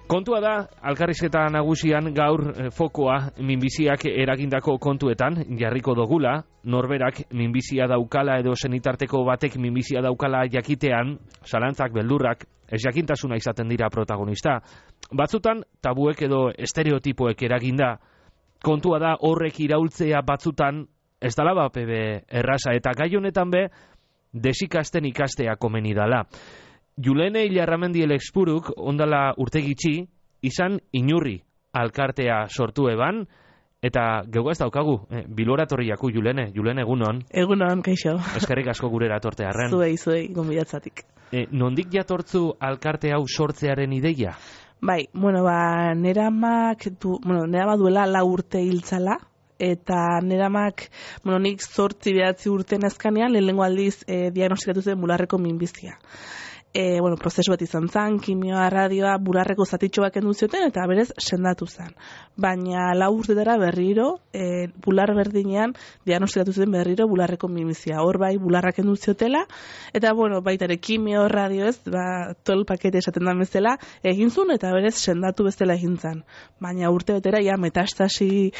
Kontua da, elkarrizketa nagusian gaur fokoa minbiziak eragindako kontuetan jarriko dogula, norberak minbizia daukala edo senitarteko batek minbizia daukala jakitean, zalantzak, beldurrak, ez jakintasuna izaten dira protagonista. Batzutan, tabuek edo estereotipoek eraginda, kontua da horrek iraultzea batzutan, ez dala bapebe erraza, eta gai honetan be, desikasten ikastea komeni dala. Julene Ilarramendi Elexpuruk ondala urte gitxi izan inurri alkartea sortu eban, eta geuga ez daukagu, biloratorriaku Julene egunon. Egunon, kaixo. Eskerrik asko gurera torte arren. Zuei, gonbidatzatik. Nondik jatortzu alkarte hau sortzearen ideia? Bai, nera duela 4 urte hiltzala, eta neramak, nik 8-9 urte nezkanean, lehenengo aldiz diagnostikatu zen bularreko minbizia. Prozesu bat izan zen, kimioa, radioa, bularreko zatitxoak kendu zioten, eta berez sendatu zen. Baina 4 urtetara berriro, bular berdinean, diagnostikatu zen berriro bularreko minbizia. Hor bai, bularrak kendu ziotela, eta baitare kimio, radio ez, tol pakete esaten da bezala, egin zuen, eta berez sendatu bezala egin zen. Baina urte betera, metastasi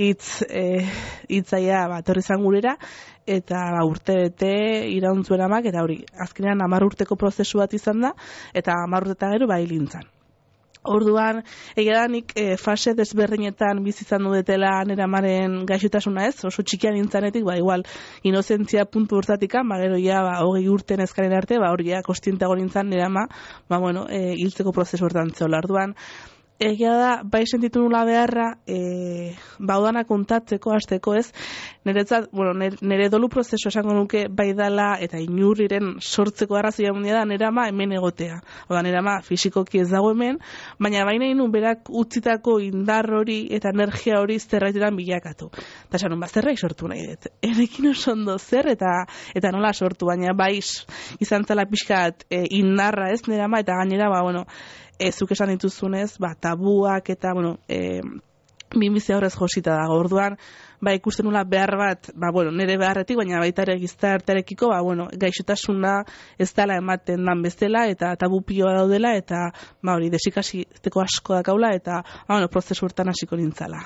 hitzaia torri zan gurera, eta urte bete irauntzuen amak, eta hori, azkenean 10 urteko prozesu bat izan da, eta 10 urteta gero hilintzan. Orduan, egia da nik fase desberdinetan bizi izan dudetela neramaren gaixotasuna ez, oso txikian nintzanetik, igual, inozentzia puntu hortatik, gero 20 urten ezkaren arte, hori kostientago nintzan nerama, hiltzeko prozesu hortan zeola. Orduan, egia da, bai sentitu nula beharra, baudana kontatzeko, hasteko ez, niretzat, nire dolu prozesu esango nuke bai dala, eta inurriren sortzeko arrazoia mundia da, nerama hemen egotea. Nerama fisikoki ez dago hemen, baina baina inun berak utzitako indar hori eta energia hori zerraitetan bilakatu. Eta esan, zerraik sortu nahi dut. Erekin oso ondo zer, eta nola sortu, baina bai izan zela pixkat indarra ez nerama, eta gainera, zuk esan dituzunez, tabuak eta, minbizia horrez josita dago. Orduan, ikusten nula behar bat, nire beharretik, baina baita ere gizartearekiko, gaixotasuna ez dela ematen dan bezala, eta tabu pioa daudela, eta, desikasiteko asko dakaula, eta, prozesu hortan hasiko nintzala.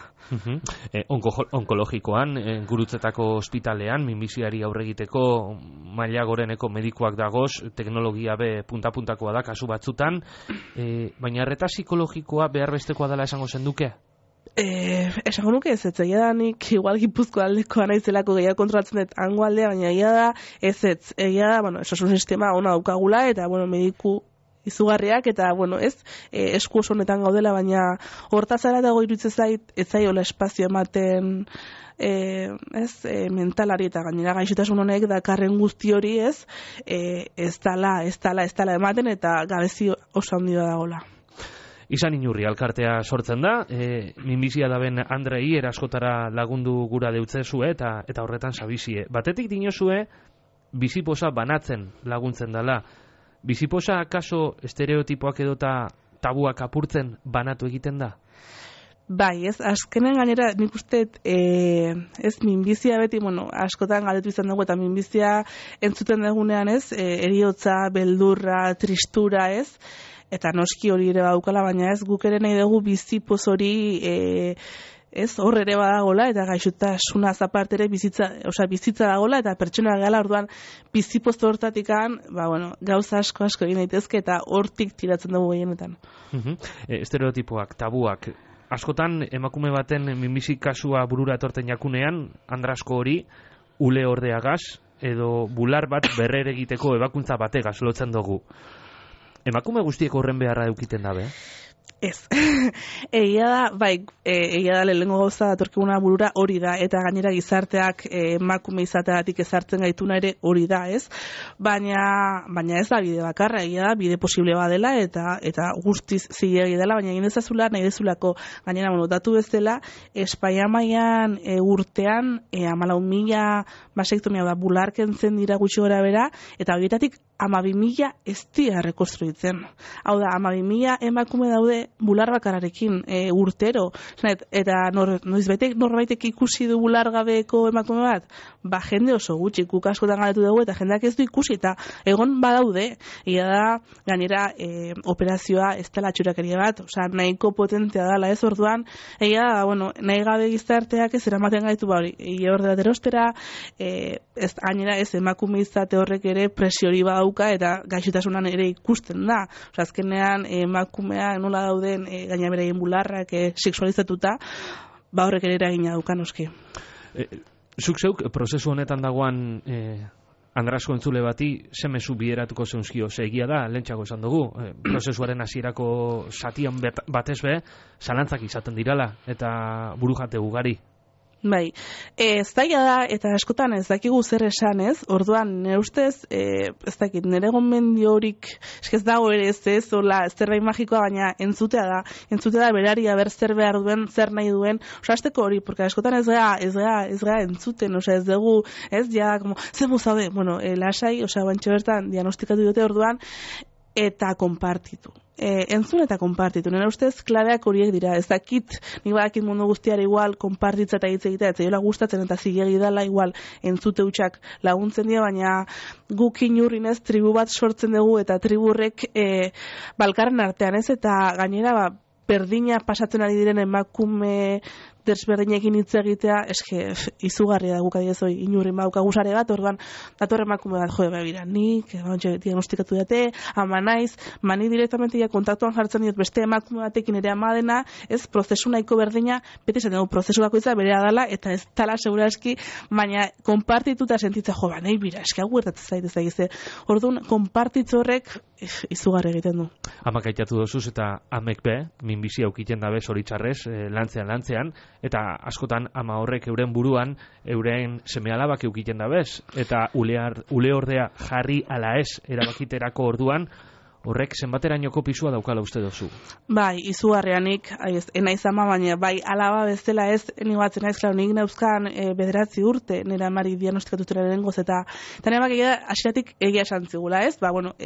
Onkologikoan, Gurutzetako ospitalean, minbiziari aurregiteko maila goreneko medikuak dagoz, teknologia be punta-puntakoa da kasu batzutan, baina arreta psikologikoa behar bestekoa dela esango zenduke? Esango nuke ez egia da nik igual Gipuzko aldekoa naizelako gehiago kontrolatzen dut hango aldea, baina egia da egia da, esosun sistema ona daukagula, eta mediku izugarriak, eta esku oso honetan gaudela, baina hortazara dago iruditzen zait, ez zaiola espazio ematen mentalari, eta gainera gaixotasun honek dakarren guzti hori ez dala ematen, eta gabezi oso handia dagoela. Izan inurri alkartea sortzen da, minbizia daben Andrei eraskotara lagundu gura deutzezue eta horretan sabizie. Batetik dinozue, biziposa banatzen laguntzen dela. Biziposa akaso estereotipoak edota tabuak apurtzen banatu egiten da? Bai, azkenen gainera nik uste minbizia beti, askotan galdetu izan dugu, eta minbizia entzuten dugunean heriotza, beldurra, tristura eta noski hori ere badukala, baina guk ere nahi dugu bizipoz hori hor ere badagola, eta gaixotasuna zapart ere bizitza dagola, eta pertsona gala, orduan bizipoz hortatikan, gauza asko egin daitezke, eta hortik tiratzen dugu gehienetan. Estereotipoak, tabuak, askotan emakume baten minbizi kasua burura etorten jakunean, andrasko hori, ule ordeagaz, edo bular bat berrer egiteko ebakuntza bategaz lotzen dugu. Emakume guztiek horren beharra eukiten dabe? Ez. Egia da lehenengo gauza datorkiguna burura hori da, eta gainera gizarteak emakume izateagatik ezartzen gaituna ere hori da, ez? Baina ez da bide bakarra, egia da bide posible badela, eta guztiz zilegi dela, baina egin dezazula nahi dezulako, gainera datu bezala, Espainia mailan urtean 14.000 basektomia bularken zen dira gutxi gora bera, eta horietatik 12.000 ez dira rekonstruitzen. Hau da, 12.000 emakume daude bular bakararekin urtero. Eta norbaitek ikusi du bular gabeko emakume bat? Ba, jende oso gutxi, guk askotan galdetu dugu eta jendeak ez du ikusi, eta egon badaude, ia da, gainera operazioa ez dela txurakeria bat, osea, nahiko potentea dela ez orduan, egia da, bueno, nahi gabe gizarteak ez eramaten gaitu ba hori, ia hor dela terostera, ez gainera ez emakume izate horrek ere presiori badauka eta gaixotasunan ere ikusten da. Osea, azkenean emakumeak nola dauden gaina beraien bularrak sexualizatuta, ba horrek ere eragina dauka noski. Zuk zeuk, prozesu honetan dagoan Andrasko entzule bati, ze mezu bideratuko zeunzkio, egia da, lehentxako esan dugu, prozesuaren hasierako satian batez be, zalantzak izaten dirala, eta burujate ugari. Bai, zaila da, eta askotan ez dakigu zer esan ez, orduan, nire ustez, ez dakit, nire gomendio horik, ez dago ere ez, hola, zerbait magikoa, baina entzutea da berari ber zer behar duen, zer nahi duen, oza, azteko hori, porque askotan ez gara entzuten, oza, ez dugu, ez, ja, como, zemu zaude, bueno, lasai, oza, bantxo bertan, diagnostikatu dute orduan, eta konpartitu. Entzun eta konpartitu. Nire ustez, klabeak horiek dira. Ez dakit, nik badakit mundu guztiara igual konpartitza eta hitz egitea, ez zaiola gustatzen eta zilegi dela igual entzute hutsak laguntzen dira, baina guk inurrinez tribu bat sortzen dugu eta triburrek balkarren artean ez, eta gainera berdina pasatzen ari diren emakume desberdinekin hitz egitea, eske izugarria da guk adiezoi inurrin baukagu sare bat, orduan dator emakume bat bera, nik diagnostikatu dute, ama naiz, mani direktamente ja kontaktuan jartzen diot beste emakume batekin ere ama dena, ez prozesu nahiko berdina, bete esan dugu prozesu bakoitza berea dela, eta ez tala seguraski, baina konpartituta sentitza nahi bira, eske hau gertatzen zait ez da gize. Orduan konpartitzu horrek izugarri egiten du. Amak aitatu dozuz eta amek be, minbizi aukiten dabe zoritxarrez, lantzean, eta askotan ama horrek euren buruan, euren seme-alabak eukiten dabez, eta ule ordea jarri ala ez erabakiterako orduan, horrek zenbaterainoko pisua daukala uste dozu? Bai, izugarrianik, enaiz ama, baina bai alaba bezala ez, nik batzen naiz, klar, nik nauzkan 9 urte, nire amari diagnostikatutera lehengoz, eta nire amak asiratik egia esan zigula ez,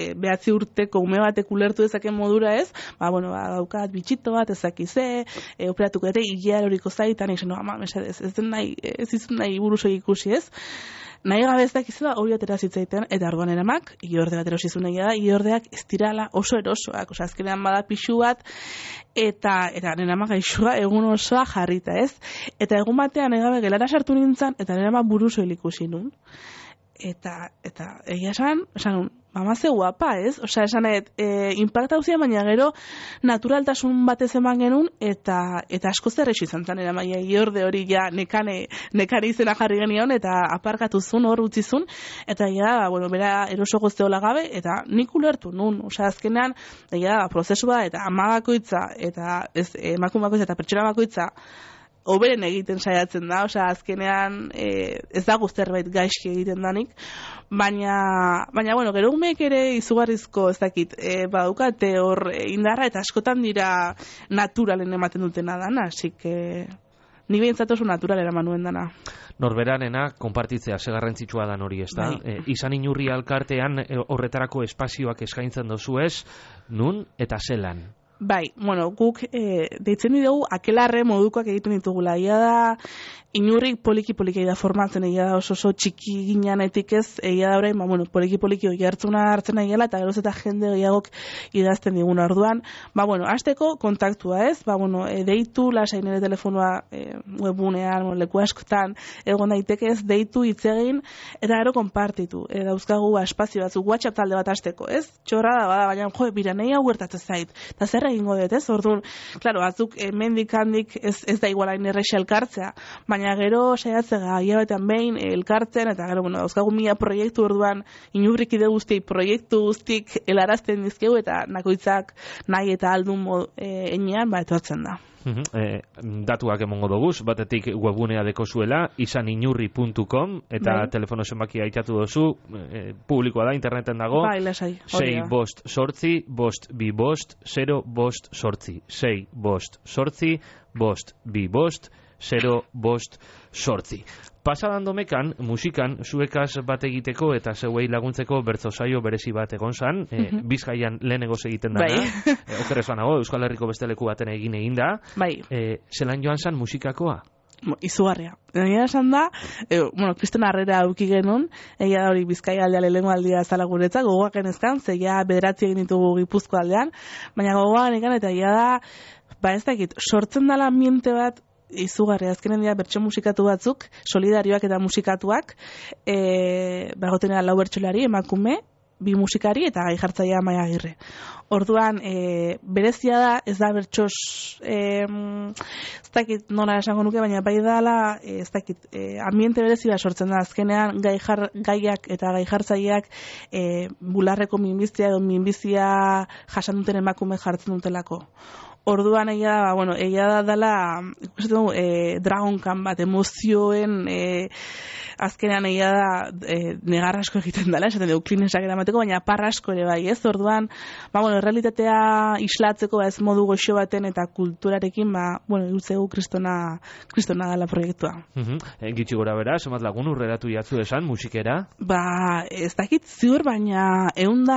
9 urteko ume batek ulertu dezaken modura ez, daukat bitxito bat, ezakize, operatuko dute, hilear horiko zaitan, nik zen, ama, mesedez, ez izun nahi buruzo ikusi ez, nahi gabe ez dakizela hori atera zitzaiten, eta arduan eramak, iorde bat erosizun egia da, iordeak ez dirala oso erosoak, oza, azkenean bada pixu bat, eta nire amak gaixua egun osoa jarrita ez, eta egun batean nahi gabe gelara sartu nintzen, eta nire amak buruzo hilikusi nun. Eta egia esan mama ze guapa, ez? Osea, esanet, impacta uzia, baina gero naturaltasun batez eman genuen, eta asko zerrexu izan zen, maia iorde hori ja nekane izena jarri genion, eta aparkatu zuen, hor utzizun, eta ja, bera eroso gozteola gabe, eta nik ulertu nun, osea, azkenean, prozesu bat, eta ama bakoitza, eta emakume bakoitza, eta pertsona bakoitza, oberen egiten saiatzen da, osea, azkenean ez da zerbait gaizki egiten danik, baina gero umeek ere izugarrizko ez dakit, badukate hor indarra eta askotan dira naturalen ematen dutena dana, así que ni behintzat oso natural eraman nuen dana. Norberanena, konpartitzea, segarrantzitsua dan hori, ez da? Izan Inurri Alkartean horretarako espazioak eskaintzen dozu ez, nun eta zelan? Bai, guk deitzen dugu akelarre modukoak egiten ditugula. Ia da, Inurrik poliki-poliki da formatzen, egia da oso txiki gineanetik ez, egia da orain, poliki-poliki hori hartzuna hartzen egela, eta geroz eta jende gehiagok idazten diguna orduan. Hasteko kontaktua ez, deitu, lasain ere telefonoa webunean, leku askotan, egon daiteke ez, deitu, hitzegin, eta gero konpartitu. Dauzkagu espazio batzuk, WhatsApp talde bat hasteko, ez? Txorra da, baina, bira, nahi hau gertatzen zait. Eta zer egingo dut, ez? Orduan, klaro, batzuk mendik handik ez da igualain errexia elkartzea, baina gero saiatzega hilabetean behin elkartzen, eta gero, dauzkagu 1000 proiektu orduan, Inurrik ide guzti, proiektu guztik helarazten dizkegu, eta nakoitzak nahi eta aldun enean, etortzen da. Datuak emongo doguz, batetik webunea dekozuela, izaninurri.com, eta telefono zenbakia aitatu dozu, publikoa da, interneten dago, 6 bost sortzi, bost bi bost, 0 bost sortzi, 6 bost sortzi, bost bi bost, 058. Pasadan domekan, musikan, zuekaz bat egiteko eta zeuei laguntzeko bertso saio berezi bat egon zan, Bizkaian lehenengoz egiten dana. Okerrez banago, Euskal Herriko beste leku baten egin da. Bai. Zelan joan zan musikakoa? Izugarria. Egia esan da, Kriston Harrera auki genuen, egia da hori Bizkaia aldea lehenengo aldia zala guretzat, gogoak genezkan, zeia 9 egin ditugu Gipuzko aldean, baina gogoak genekan eta egia da, ez dakit, sortzen dala ambiente bat, izugarri, azkenen dira bertso musikatu batzuk, solidarioak eta musikatuak, bagotenera 4 bertsolari, emakume, 2 musikari eta gai jartzailea Amaia Agirre. Orduan, berezia da, ez da bertsos, ez dakit nola esango nuke, baina bai dala, ez dakit, ambiente berezia sortzen da, azkenean gaiak eta gai jartzaileak bularreko minbizia edo minbizia jasan duten emakume jartzen dutelako. Orduan egia da dela Dragon Khan bat, emozioen azkenean egia da negar asko egiten dela, esaten dugu klinesak eramateko, baina parra asko ere bai, ez? Orduan, realitatea islatzeko ez modu goxo baten eta kulturarekin, gutzegu kristona dela proiektua. Gitxi gora bera, somat lagun urreratu jatzu esan, musikera? Ez dakit ziur, baina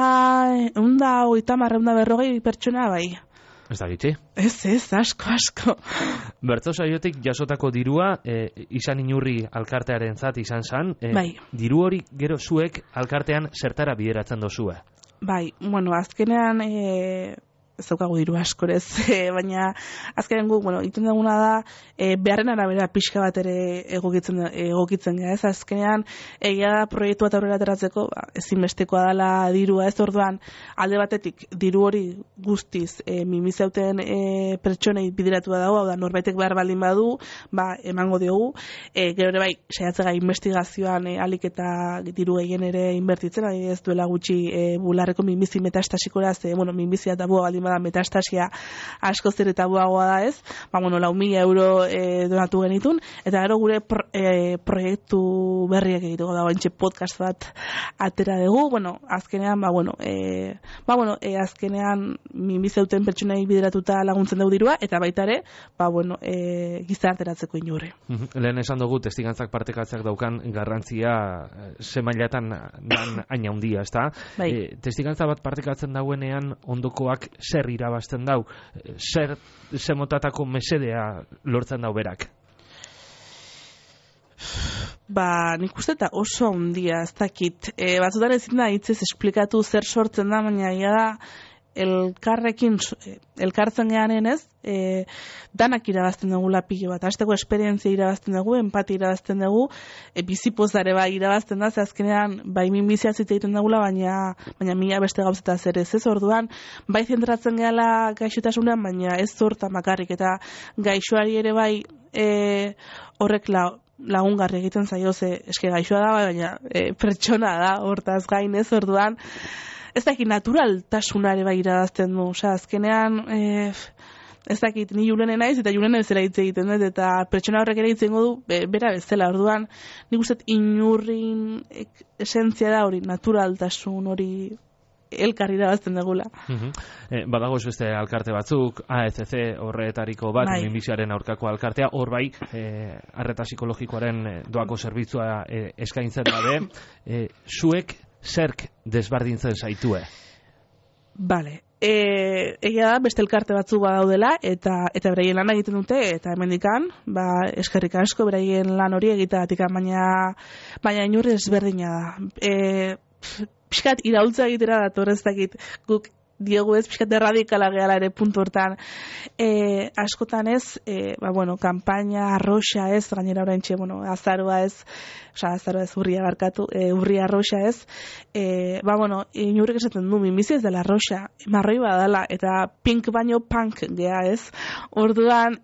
130-140 pertsona bai. Ez da gitxi? Ez, asko. Bertso saiotik jasotako dirua, izan inurri alkartearen zat izan zan, bai. Diru hori gero zuek alkartean zertara bideratzen dozue? Bai, azkenean ez daukagu diru askorez, baina azkenean guk, iten duguna da, beharren arabera pixka bat ere egokitzen gara, ez? Azkenean, egia da proiektu bat aurrera ateratzeko, ezinbestekoa dela dirua, ez? Orduan, alde batetik, diru hori guztiz, mimizauten pertsonei bideratu dago, hau da, norbaitek behar baldin badu, emango diogu, gero ere bai, saiatzega investigazioan alik eta diru egin ere inbertitzen, ez duela gutxi bularreko mimizi metastasikora, mimizia eta bua baldin bada metastasia asko zer eta buagoa da, ez? 4.000 euro donatu genitun, eta gero gure proiektu berriak egituko da, bantxe podcast bat atera dugu, azkenean, azkenean mimizeuten pertsonei bideratuta laguntzen dugu dirua, eta baita ere, gizarteratzeko inurri. Lehen esan dugu, testigantzak partekatzeak daukan garrantzia zemailatan dan aina handia, ez da? Bai. Testigantza bat partekatzen dauenean ondokoak zer irabazten dau, zer motatako mesedea lortzen dau berak? Nik uste eta oso handia, ez dakit. Batzutan ezin da hitzez esplikatu zer sortzen da, baina ia da elkartzen gehanen ez, danak irabazten dugu lapilo bat, hasteko esperientzia irabazten dugu, empati irabazten dugu, bizipozare bai irabazten da, ze azkenean bai minbizia zite egiten dugula, baina mila beste gauzeta zer ez, orduan, bai zentratzen gehala gaixotasunean, baina ez zorta makarrik, eta gaixoari ere bai horrek lagungarri egiten zaio, ze eske gaixoa da, baina pertsona da, hortaz gain ez, orduan, ez dakit naturaltasunare bai irabazten du, azkenean ez dakit ni Julenen naiz eta Julenen bezala hitz egiten dut, eta pertsona horrek ere hitzengo du bera bezala, orduan nik uste inurrin esentzia da hori, naturaltasun hori elkar irabazten dugula. Badago ez beste alkarte batzuk, AECC horretariko bat, minbiziaren aurkako alkartea, hor bai, arreta psikologikoaren doako zerbitzua eskaintzen dabe, zuek zerk desbardintzen zaitue? Bale. Egia da, beste elkarte batzu badaudela, eta beraien lan egiten dute, eta hemendikan, eskerrik asko beraien lan hori egitatik, baina inurri ezberdina da. Piskat iraultza egitera dator, ez dakit, guk diogu ez, piskat erradikala gehala ere puntu hortan. Askotan ez, kampaina arroxa ez, gainera oraintxe, azaroa ez, urria barkatu, urria arroxa ez, inurrik esaten du, minbizi ez dela arroxa, marroi badala, eta pink baino punk gea ez. Orduan,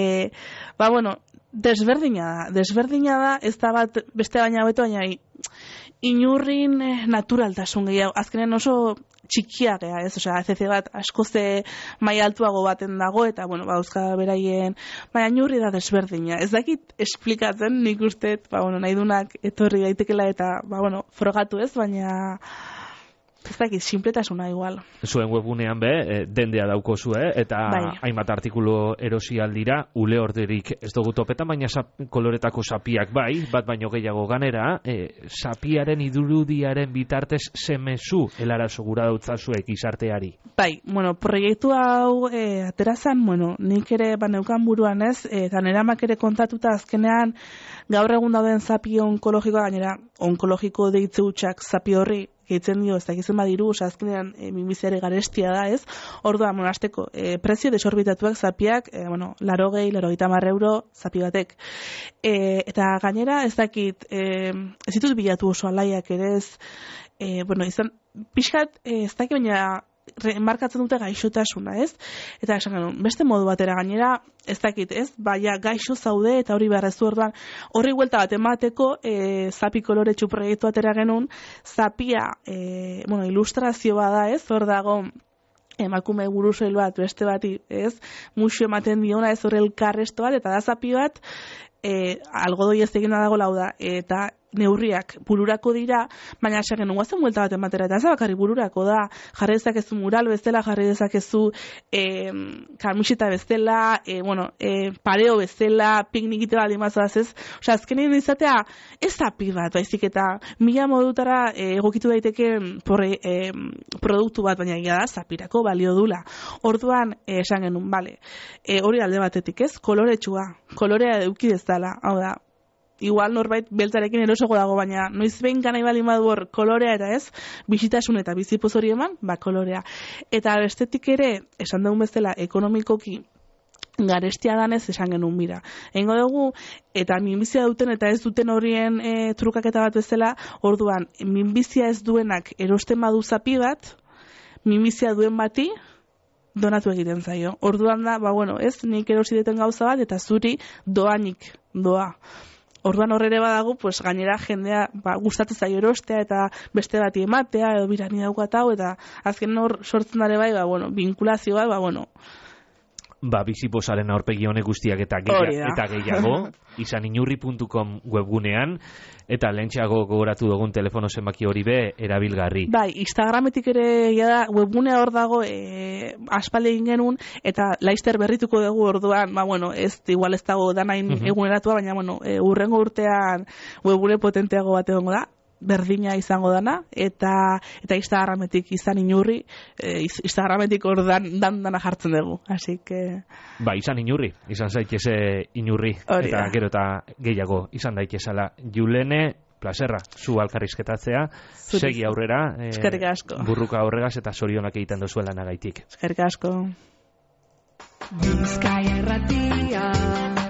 desberdina da, ez da bat beste baina beto, baina inurrin naturaltasun gehiago, azkenean oso txikia gea, ez? ACC bat asko ze maila altuago baten dago, eta, bauzka beraien, baina inurri da desberdina. Ez dakit esplikatzen, nik uste, nahi dunak etorri daitekela, eta, frogatu ez, baina ez dakit, sinpletasuna igual. Zuen webgunean dendea daukozue, eta hainbat artikulu erosi aldira, ule orderik ez dugu topetan, baina koloretako sapiak bat baino gehiago ganera, sapiaren irudiaren bitartez zemezu helara segura dautzazuek izarteari. Bai, proiektu hau aterazan, nik ere baneukan buruan ez, eta neramak ere kontatuta azkenean gaur egun dauden zapi onkologikoa, gainera onkologiko deitze hutsak zapi horri gehitzen dio, ez dakizen badiru, azkenean minbiziare garestia da, ez? Orduan, azteko, prezio desorbitatuak zapiak, 80-90 euro zapi batek. Eta gainera, ez dakit, ez dituz bilatu oso alaiak ere ez, izan, pixkat, ez dakit baina, markatzen dute gaixotasuna, ez? Eta esan genuen, beste modu batera gainera, ez dakit, ez? Baina gaixo zaude eta hori beharrezu orduan, horri huelta bat emateko, zapi koloretsu proiektu atera genuen, zapia, ilustrazio bada, ez? Hor dago, emakume burusoil bat, beste bati, ez? Muxo ematen diona, ez horrel karresto bat, eta da zapi bat, algodoi ez egina dago lauda, eta neurriak bururako dira, baina esan genuen guazen buelta bat ematera, eta ez bakarri bururako da, jarri dezakezu mural bezala, jarri dezakezu kamiseta bezala, pareo bezala, piknikite bat imazoaz ez, azkenean izatea ez zapi bat, baizik eta mila modutara egokitu daiteke produktu bat, baina egia da, zapirako balio dula. Orduan, esan genuen, hori alde batetik ez, kolorea eduki dezala, hau da, igual norbait beltzarekin erosogo dago, baina noiz behin gana ibali madu hor kolorea eta ez, bizitasun eta bizipoz hori eman, kolorea. Eta bestetik ere, esan dugun bezala, ekonomikoki garestia danez esan genuen mira. Eingo dugu, eta minbizia duten eta ez duten horien trukaketa bat bezala, orduan, minbizia ez duenak erosten badu zapi bat, minbizia duen bati, donatu egiten zaio. Orduan da, ez, nik erosi deten gauza bat, eta zuri doanik doa. Orduan horrere badago, gainera jendea gustatzen zaio erostea eta beste bati ematea, edo bira ni daukat hau, eta azken hor sortzen dare vinkulazio bat, Bizipozaren aurpegi honek guztiak eta gehiago, izaninurri.com webgunean, eta lehentxeago gogoratu dugun telefono zenbaki hori erabilgarri. Instagrametik ere webgunea hor dago aspaldi egin genuen, eta laister berrituko dugu orduan, ez igual ez dago danain eguneratua, baina urrengo urtean webgune potenteago bat egongo da, berdina izango dana, eta Instagrametik izan inurri, Instagrametik hor dana jartzen dugu, así que... izan inurri, izan zaiteze inurri, eta gero eta gehiago izan daitezala. Julene, plazerra, zu alkarrizketatzea, segi aurrera, burruka horregaz eta zorionak egiten duzuela nagaitik. Eskerrik asko. Bizkaia Irratia